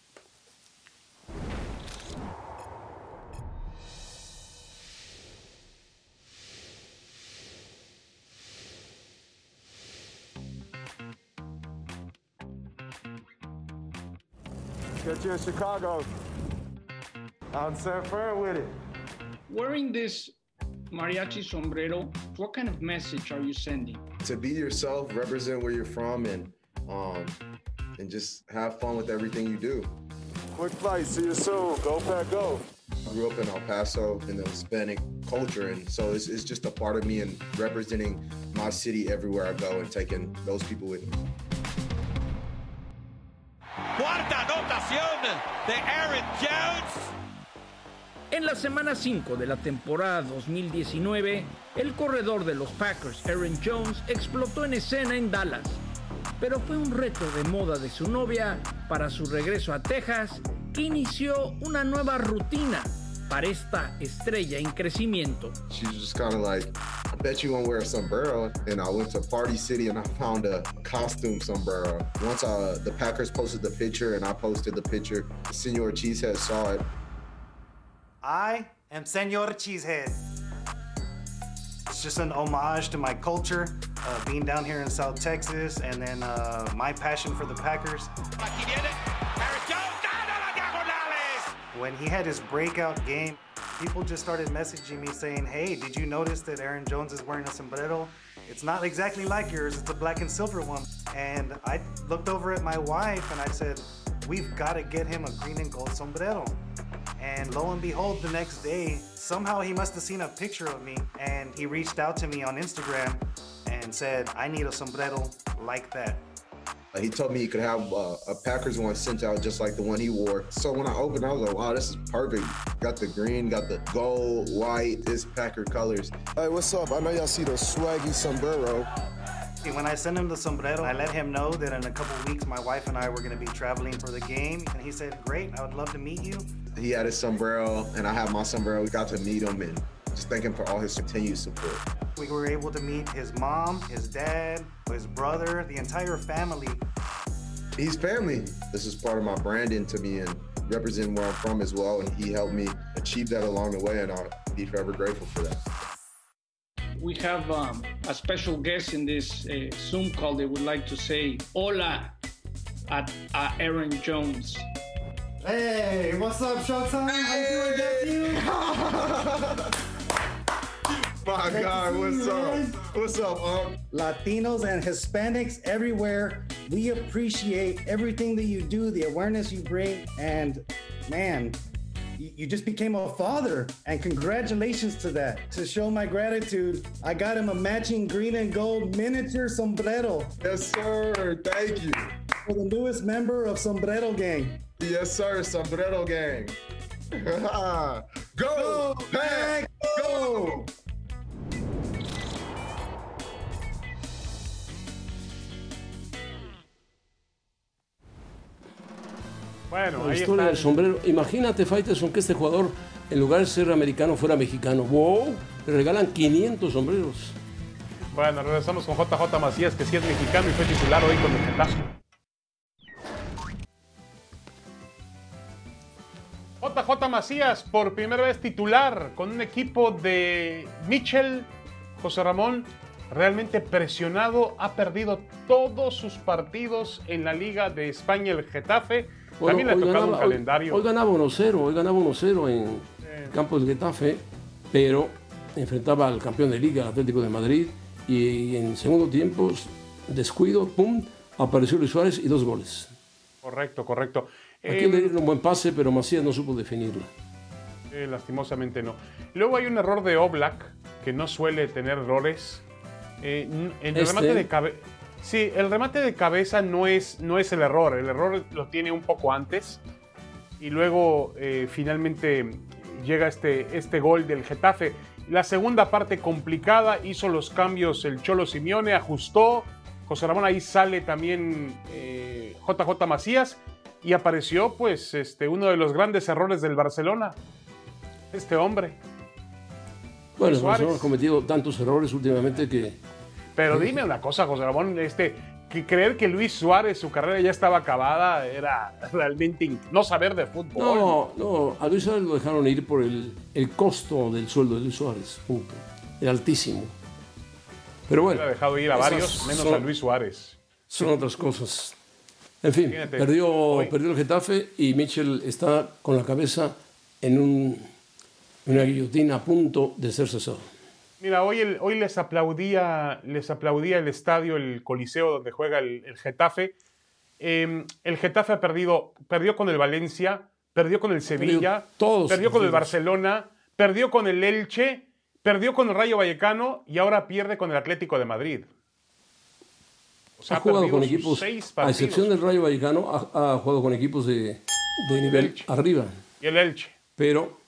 Got you in Chicago. Out in San Fran with it. Wearing this mariachi sombrero, what kind of message are you sending? To be yourself, represent where you're from, and um, and just have fun with everything you do. Quick flight. See you soon. Go Pack Go. I grew up in El Paso in the Hispanic culture, and so it's, it's just a part of me and representing my city everywhere I go and taking those people with me. Cuarta anotación de Aaron Jones. En la semana cinco de la temporada dos mil diecinueve, el corredor de los Packers, Aaron Jones, explotó en escena en Dallas. Pero fue un reto de moda de su novia para su regreso a Texas que inició una nueva rutina para esta estrella en crecimiento. She was just kind of like, I bet you won't wear a sombrero. And I went to Party City and I found a costume sombrero. Once uh, the Packers posted the picture and I posted the picture, Senor Cheesehead saw it. I am Senor Cheesehead. It's just an homage to my culture, uh, being down here in South Texas, and then uh, my passion for the Packers. When he had his breakout game, people just started messaging me saying, hey, did you notice that Aaron Jones is wearing a sombrero? It's not exactly like yours, it's a black and silver one. And I looked over at my wife and I said, we've got to get him a green and gold sombrero. And lo and behold, the next day, somehow he must have seen a picture of me and he reached out to me on Instagram and said, I need a sombrero like that. He told me he could have uh, a Packers one sent out just like the one he wore. So when I opened, I was like, wow, this is perfect. Got the green, got the gold, white, it's Packer colors. Hey, what's up? I know y'all see the swaggy sombrero. When I sent him the sombrero, I let him know that in a couple weeks, my wife and I were gonna be traveling for the game. And he said, great, I would love to meet you. He had his sombrero and I had my sombrero. We got to meet him and just thank him for all his continued support. We were able to meet his mom, his dad, his brother, the entire family. He's family. This is part of my branding to me and representing where I'm from as well. And he helped me achieve that along the way and I'll be forever grateful for that. We have um, a special guest in this uh, Zoom call that would like to say hola at uh, Aaron Jones. Hey, what's up, Showtime? How you doing, nephew? My God, what's up? What's up, um? Latinos and Hispanics everywhere, we appreciate everything that you do, the awareness you bring, and man, you just became a father, and congratulations to that. To show my gratitude, I got him a matching green and gold miniature sombrero. Yes, sir. Thank you. For the newest member of Sombrero Gang. Yes, sir. Sombrero Gang. Go, go, Pack, go! Bueno, la ahí historia está. del sombrero. Imagínate, Faitelson, que este jugador, en lugar de ser americano, fuera mexicano. ¡Wow! Le regalan quinientos sombreros. Bueno, regresamos con J J Macías, que sí es mexicano y fue titular hoy con el Getafe. J J Macías, por primera vez titular con un equipo de Mitchell. José Ramón, realmente presionado, ha perdido todos sus partidos en la Liga de España, el Getafe. Bueno, también le ha tocado ganaba, un calendario. Hoy, hoy ganaba uno cero, hoy ganaba uno cero en el campo del Getafe, pero enfrentaba al campeón de Liga, el Atlético de Madrid, y en segundo tiempo, descuido, pum, apareció Luis Suárez y dos goles. Correcto, correcto. Aquí eh, le dieron un buen pase, pero Macías no supo definirla. Eh, lastimosamente no. Luego hay un error de Oblak, que no suele tener errores. Eh, el este... remate de cabeza. Sí, el remate de cabeza no es, no es el error. El error lo tiene un poco antes. Y luego eh, finalmente llega este, este gol del Getafe. La segunda parte complicada, hizo los cambios el Cholo Simeone, ajustó. José Ramón, ahí sale también eh, J J Macías. Y apareció pues este, uno de los grandes errores del Barcelona. Este hombre. Bueno, el Barcelona ha cometido tantos errores últimamente que... Pero dime una cosa, José Ramón, este, que creer que Luis Suárez, su carrera ya estaba acabada, era realmente no saber de fútbol. No, no, a Luis Suárez lo dejaron ir por el, el costo del sueldo de Luis Suárez, punto. Era altísimo. Pero bueno. Ha dejado ir a varios, menos son, a Luis Suárez. Son otras cosas. En fin, perdió, perdió el Getafe y Mitchell está con la cabeza en un, una guillotina a punto de ser cesado. Mira, hoy, el, hoy les, aplaudía, les aplaudía el estadio, el Coliseo donde juega el, el Getafe. Eh, el Getafe ha perdido, perdió con el Valencia, perdió con el Sevilla, todos perdió con el Barcelona, perdió con el Elche, perdió con el Rayo Vallecano y ahora pierde con el Atlético de Madrid. O sea, ha, ha jugado con equipos, a excepción del Rayo Vallecano, ha, ha jugado con equipos de, de nivel Elche. Arriba. Y el Elche. Pero...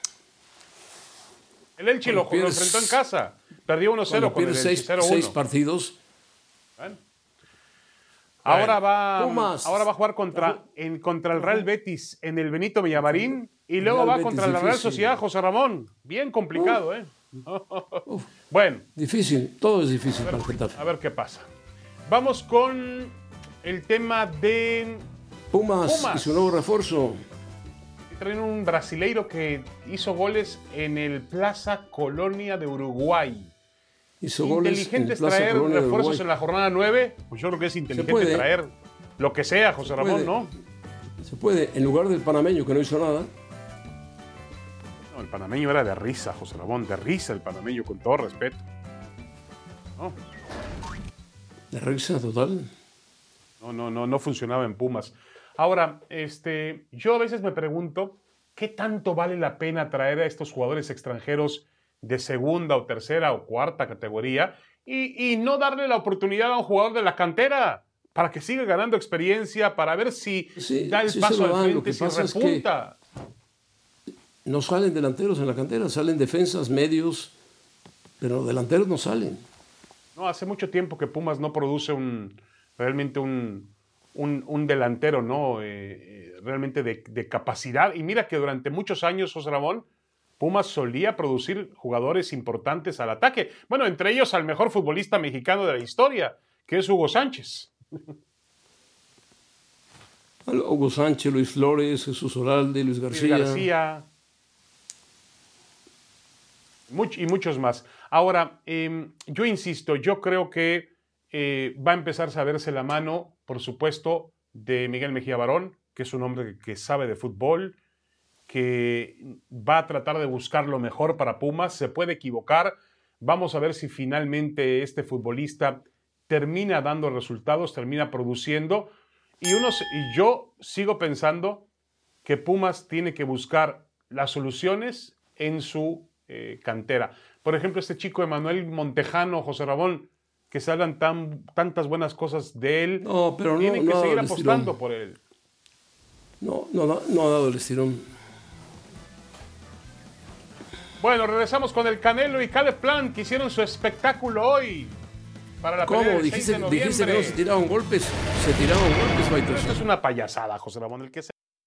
El Elche lo, pierdes, lo enfrentó en casa. Perdió uno cero con el seis, cero uno. Seis partidos. Bueno. Ahora, va, ahora va a jugar contra, en, contra el Real Betis en el Benito Villamarín y luego va Betis, contra la Real Sociedad, José Ramón. Bien complicado, uh, ¿eh? Uf, bueno. Difícil, todo es difícil ver, para el Getafe. A ver qué pasa. Vamos con el tema de Pumas, Pumas. y su nuevo refuerzo. Traen un brasileiro que hizo goles en el Plaza Colonia de Uruguay. Hizo goles ¿Inteligente en es Plaza traer Colonia de refuerzos Uruguay. en la jornada nueve? Pues yo creo que es inteligente puede. traer lo que sea, José Se Ramón, puede. ¿no? Se puede, en lugar del panameño que no hizo nada. No, el panameño era de risa, José Ramón, de risa el panameño, con todo respeto. No, De risa total. no, no, no, no funcionaba en Pumas. Ahora, este, yo a veces me pregunto, ¿qué tanto vale la pena traer a estos jugadores extranjeros de segunda o tercera o cuarta categoría y, y no darle la oportunidad a un jugador de la cantera para que siga ganando experiencia, para ver si Sí, da el sí se paso lo al dan, lo frente, que si pasa es que- repunta? No salen delanteros en la cantera, salen defensas, medios, pero delanteros no salen. No, hace mucho tiempo que Pumas no produce un realmente un, un, un delantero, ¿no? Eh, eh, realmente de, de capacidad. Y mira que durante muchos años, José Ramón, Pumas solía producir jugadores importantes al ataque. Bueno, entre ellos al mejor futbolista mexicano de la historia, que es Hugo Sánchez. Hugo Sánchez, Luis Flores, Jesús Oralde, Luis Luis García. García. Much- y muchos más. Ahora, eh, yo insisto, yo creo que eh, va a empezar a verse la mano, por supuesto, de Miguel Mejía Barón, que es un hombre que sabe de fútbol, que va a tratar de buscar lo mejor para Pumas, se puede equivocar. Vamos a ver si finalmente este futbolista termina dando resultados, termina produciendo. Y, uno, se- y yo sigo pensando que Pumas tiene que buscar las soluciones en su eh, cantera. Por ejemplo, este chico Emanuel Montejano, José Ramón, que se hablan tan, tantas buenas cosas de él, No, pero no- tienen que no ha seguir dado el apostando estirón. por él. No, no, da- no ha dado el estirón. Bueno, regresamos con el Canelo y Caleb Plant, que hicieron su espectáculo hoy para la pelea ¿Cómo? del Dijiste, seis de dijiste que no noviembre. se tiraban golpes. Se tiraban golpes, Faitelson. Esto es una payasada, José Ramón, el que se...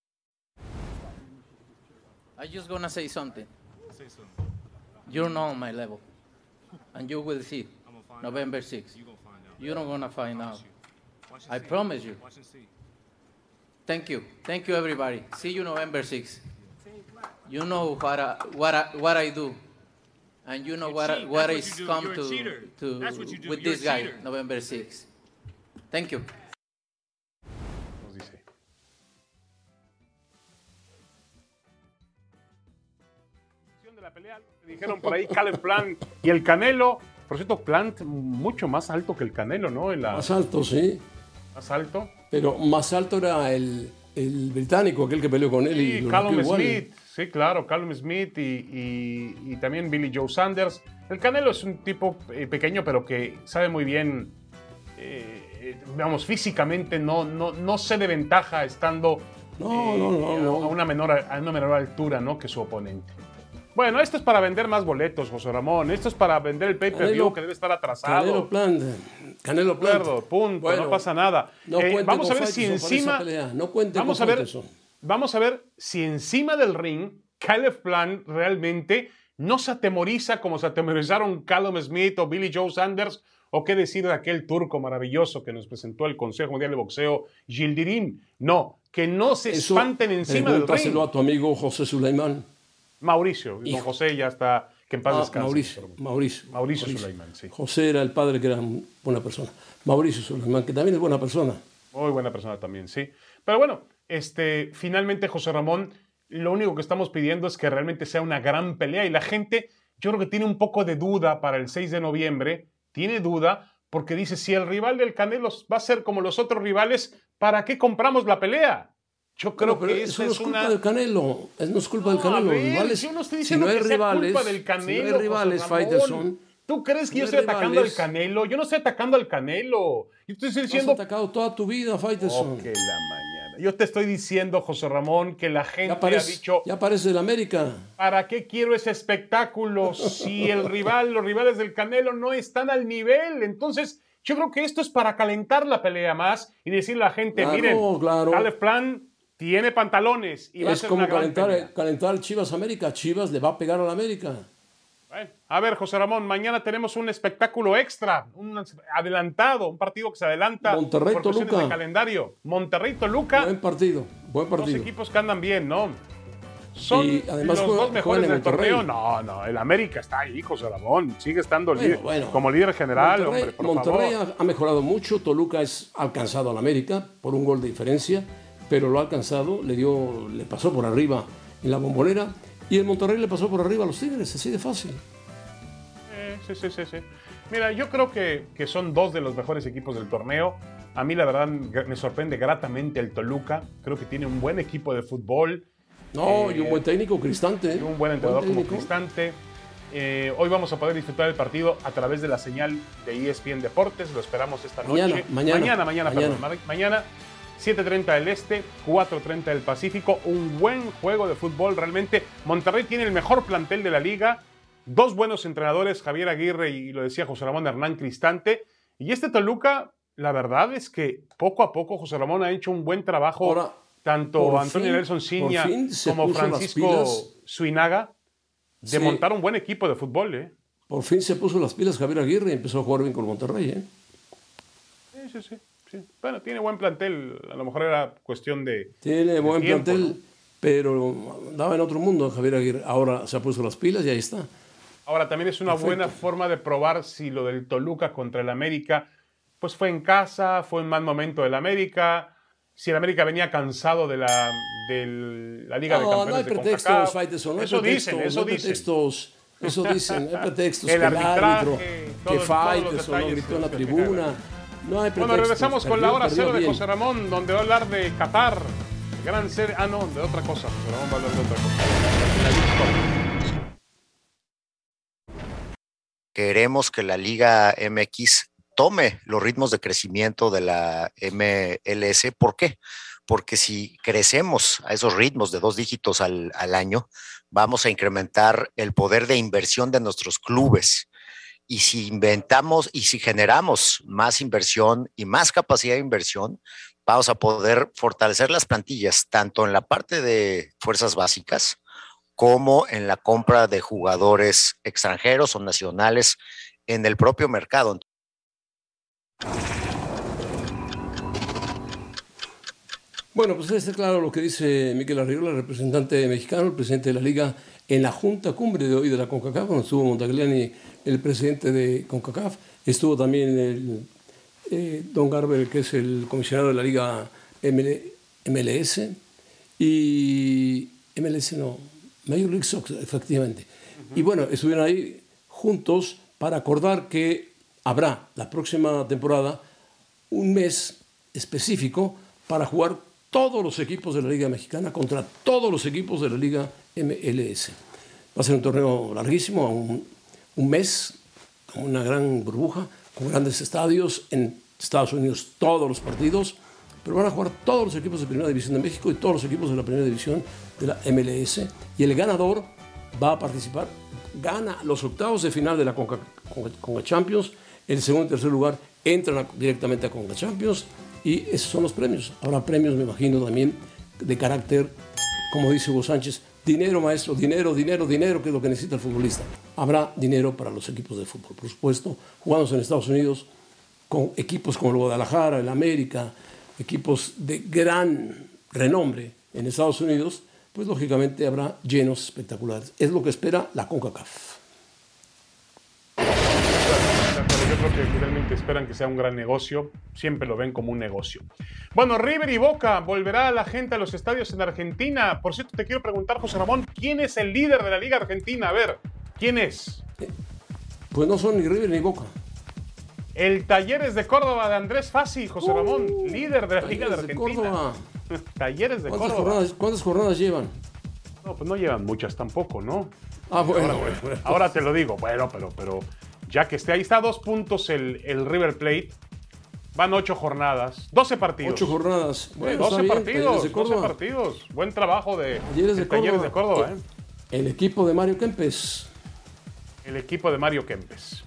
I just gonna say something. You know my level, and you will see November sixth. You're not gonna find out. I promise you. Thank you, thank you, everybody. See you November sixth. You know what I, what I, what I do, and you know what I, cheat. what That's is what you do. come You're a to cheater. to That's what you do. with You're a this guy cheater. November sixth. Thank you. Nos dice. De la pelea, dijeron por ahí Caleb Plant y el Canelo. Por cierto, Plant mucho más alto que el Canelo, ¿no? En la, Más alto, sí. más alto. Pero más alto era el, el británico, aquel que peleó con él. y Sí, lo Callum noqueó igual. Smith. Sí, claro, Callum Smith y, y- y también Billy Joe Sanders. El Canelo es un tipo eh, pequeño, pero que sabe muy bien, eh, eh, digamos, físicamente no, no, no se de ventaja estando No, eh, no, no, a- no. a una menor, a una menor altura, ¿no?, que su oponente. Bueno, esto es para vender más boletos, José Ramón. Esto es para vender el pay-per-view Canelo- que debe estar atrasado. Canelo Plant. Canelo De Plant. acuerdo, punto, Bueno, no pasa nada. No Eh, cuente vamos con a ver si Faitelson para esa encima, pelea. No cuente vamos con a ver, Faitelson. vamos a ver si encima del ring Caleb Plant realmente no se atemoriza como se atemorizaron Callum Smith o Billy Joe Sanders, o qué decir de aquel turco maravilloso que nos presentó el Consejo Mundial de Boxeo, Yildirim. No, que no se Eso, espanten encima del pregúntaselo ring. a tu amigo José Suleimán. Mauricio, don Hijo. José ya está, que en paz Ah, descanse. Mauricio, José Ramón. Mauricio. Mauricio Suleimán, sí. José era el padre que era buena persona. Mauricio Suleimán, que también es buena persona. Muy buena persona también, sí. Pero bueno, este, finalmente, José Ramón, lo único que estamos pidiendo es que realmente sea una gran pelea y la gente, yo creo que tiene un poco de duda para el seis de noviembre, tiene duda porque dice, si el rival del Canelo va a ser como los otros rivales, ¿para qué compramos la pelea? Yo creo Bueno, pero que eso esa no es es culpa una... del Canelo. Eso no es culpa del No, Canelo. a ver, rivales, yo no estoy si diciendo no hay que sea rivales, culpa del si Canelo, no hay rivales, José Ramón. Faitelson. ¿Tú crees que No yo hay estoy atacando al rivales. Canelo? Yo no estoy atacando al Canelo. Yo estoy Lo has diciendo... atacado toda tu vida, Faitelson. Oh, que la mañana. Yo te estoy diciendo, José Ramón, que la gente Ya parece, ha dicho, ya parece del América. ¿para qué quiero ese espectáculo si el rival, los rivales del Canelo no están al nivel? Entonces, yo creo que esto es para calentar la pelea más y decirle a la gente, Claro, miren, claro. Caleb Plant tiene pantalones y va a Es ser como una gran calentar, pelea. calentar al Chivas América. Chivas le va a pegar a la América. Bueno, a ver, José Ramón, mañana tenemos un espectáculo extra, un adelantado, un partido que se adelanta Monterrey, por cuestiones Toluca. de calendario. Monterrey, Toluca, Buen partido, buen dos partido. equipos que andan bien, ¿no? ¿Son y además los juega, dos mejores juega del torneo? No, no, el América está ahí, José Ramón. Sigue estando bueno, líder, bueno. como líder general, Monterrey, hombre, por Monterrey favor. ha, ha mejorado mucho. Toluca es alcanzado al América por un gol de diferencia, pero lo ha alcanzado, le dio, le pasó por arriba en la Bombonera y el Monterrey le pasó por arriba a los Tigres, así de fácil. Eh, sí, sí, sí, sí. Mira, yo creo que, que son dos de los mejores equipos del torneo. A mí, la verdad, me sorprende gratamente el Toluca. Creo que tiene un buen equipo de fútbol. No, eh, y un buen técnico, Cristante. Y un buen entrenador buen como Cristante. Eh, hoy vamos a poder disfrutar el partido a través de la señal de E S P N Deportes. Lo esperamos esta Mañana, noche. mañana, mañana, mañana, mañana. perdón. Mañana, siete treinta del Este, cuatro treinta del Pacífico. Un buen juego de fútbol. Realmente, Monterrey tiene el mejor plantel de la liga. Dos buenos entrenadores, Javier Aguirre y, lo decía José Ramón, Hernán Cristante. Y este Toluca, la verdad es que poco a poco José Ramón ha hecho un buen trabajo. Ahora, tanto Antonio fin, Nelson Ciña como Francisco Suinaga, de sí. montar un buen equipo de fútbol. ¿eh? Por fin se puso las pilas Javier Aguirre y empezó a jugar bien con Monterrey. ¿eh? Sí, sí, sí, sí. Bueno, tiene buen plantel. A lo mejor era cuestión de. Tiene de buen tiempo, plantel, ¿no? pero andaba en otro mundo Javier Aguirre. Ahora se ha puesto las pilas y ahí está. Ahora, también es una Perfecto. buena forma de probar si lo del Toluca contra el América, pues fue en casa, fue en mal momento del América. Si el América venía cansado de la, de la Liga no, de Campeones no hay de pretextos, CONCACAF. Faitelson, no hay eso pretextos, dicen, eso no hay dicen. Pretextos, eso dicen, no hay pretextos. el que arbitraje, el árbitro, todos, que Faitelson no gritó en la tribuna. No hay pretextos. Bueno, regresamos con la hora perdió cero de bien. José Ramón, donde va a hablar de Qatar. Gran serie. Ah, no, de otra cosa. José Ramón va a hablar de otra cosa. Queremos que la Liga M X tome los ritmos de crecimiento de la M L S. ¿Por qué? Porque si crecemos a esos ritmos de dos dígitos al, al año, vamos a incrementar el poder de inversión de nuestros clubes. Y si inventamos y si generamos más inversión y más capacidad de inversión, vamos a poder fortalecer las plantillas, tanto en la parte de fuerzas básicas como en la compra de jugadores extranjeros o nacionales en el propio mercado. Bueno, pues está claro lo que dice Miquel Arriola, el representante mexicano, el presidente de la Liga, en la Junta Cumbre de hoy de la CONCACAF, cuando estuvo Montagliani, el presidente de CONCACAF, estuvo también el, eh, Don Garber, que es el comisionado de la Liga M L S, y M L S no, Major League Soccer, efectivamente. Uh-huh. Y bueno, estuvieron ahí juntos para acordar que habrá la próxima temporada un mes específico para jugar todos los equipos de la Liga Mexicana contra todos los equipos de la Liga M L S. Va a ser un torneo larguísimo, un, un mes, una gran burbuja, con grandes estadios, en Estados Unidos todos los partidos, pero van a jugar todos los equipos de Primera División de México y todos los equipos de la Primera División de la M L S, y el ganador va a participar, gana los octavos de final de la Conca, Conca, Conca Champions, el segundo y tercer lugar entran a, directamente a Conca Champions, y esos son los premios. Habrá premios, me imagino, también de carácter, como dice Hugo Sánchez, dinero, maestro, dinero, dinero, dinero, que es lo que necesita el futbolista. Habrá dinero para los equipos de fútbol, por supuesto, jugándose en Estados Unidos, con equipos como el Guadalajara, el América, equipos de gran renombre en Estados Unidos, pues lógicamente habrá llenos espectaculares. Es lo que espera la CONCACAF. Yo creo que finalmente esperan que sea un gran negocio, siempre lo ven como un negocio. Bueno, River y Boca volverá a la gente a los estadios en Argentina. Por cierto, te quiero preguntar, José Ramón, ¿quién es el líder de la Liga Argentina? A ver, ¿quién es? Pues no son ni River ni Boca. El Talleres de Córdoba de Andrés Fassi, José uh, Ramón, líder de la Liga de Argentina. De Córdoba. Talleres de ¿Cuántas Córdoba. Jornadas, ¿Cuántas jornadas llevan? No, pues no llevan muchas tampoco, ¿no? Ah, bueno. Ahora, bueno, bueno. ahora te lo digo, bueno, pero, pero ya que esté ahí, está a dos puntos el, el River Plate. Van ocho jornadas, doce partidos. Ocho jornadas. Bueno, doce bien, partidos, de doce partidos. Buen trabajo de Talleres de, de, Talleres Córdoba. de Córdoba. ¿eh? El equipo de Mario Kempes. El equipo de Mario Kempes.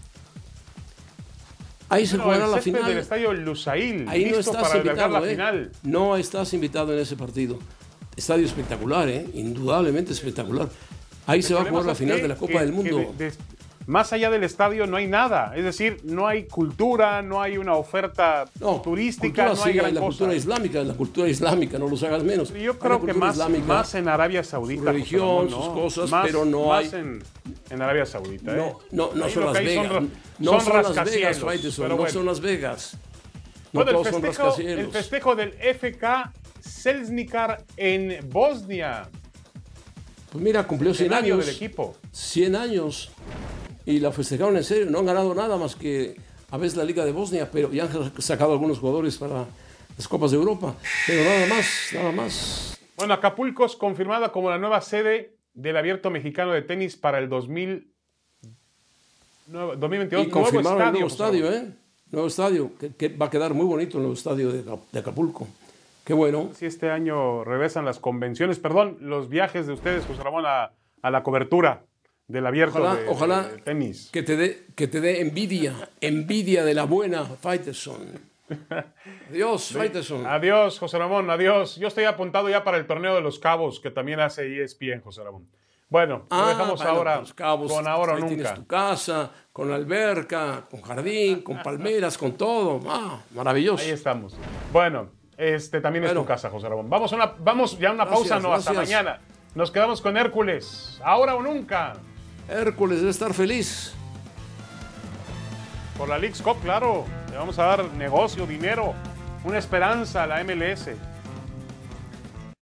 Ahí se bueno, jugará la final. del estadio Lusail, ahí listo no para albergar la eh. final. No estás invitado en ese partido. Estadio espectacular, ¿eh? Indudablemente espectacular. Ahí el se va a jugar la final que, de la Copa que, del Mundo. De, de, más allá del estadio no hay nada. Es decir, no hay cultura, no hay una oferta no, turística, cultura, no hay sí, gran la cosa. cultura islámica, la cultura islámica, no los hagas menos. Yo creo que más, islámica, más en Arabia Saudita. Su religión, ¿no? sus cosas, más, pero no más hay... en, en Arabia Saudita. ¿eh? No, no, no son lo Las Vegas. Son, no son, son Las Vegas, Faitelson, no bueno. son Las Vegas. No bueno, todos el, son festejo, rascacielos. el festejo del F K Željezničar en Bosnia. Pues mira, cumplió cien años. Del equipo. cien años. Y la festejaron en serio. No han ganado nada más que a veces la Liga de Bosnia, pero ya han sacado algunos jugadores para las Copas de Europa. Pero nada más, nada más. Bueno, Acapulco es confirmada como la nueva sede del Abierto Mexicano de Tenis para el dos mil veintidós. Y confirmaron nuevo el nuevo estadio, estadio, ¿eh? Nuevo estadio, que, que va a quedar muy bonito el nuevo estadio de, de Acapulco. Qué bueno. Si este año regresan las convenciones, perdón, los viajes de ustedes, José Ramón, a, a la cobertura del Abierto ojalá, de, ojalá de tenis. Que te dé que te dé envidia, envidia de la buena Faitelson. Adiós, Faitelson. Adiós, José Ramón, adiós. Yo estoy apuntado ya para el torneo de los Cabos, que también hace E S P N, José Ramón. Bueno, ah, lo dejamos bueno, ahora los Cabos, con ahora o ahí nunca. Tienes tu casa, con alberca, con jardín, con palmeras, con todo. Ah, maravilloso. Ahí estamos. Bueno, este también bueno. es tu casa, José Ramón. Vamos, una, vamos ya a una gracias, pausa, no, gracias. hasta mañana. Nos quedamos con Hércules, ahora o nunca. Hércules debe estar feliz. Por la Leagues Cup, claro. Le vamos a dar negocio, dinero, una esperanza a la M L S.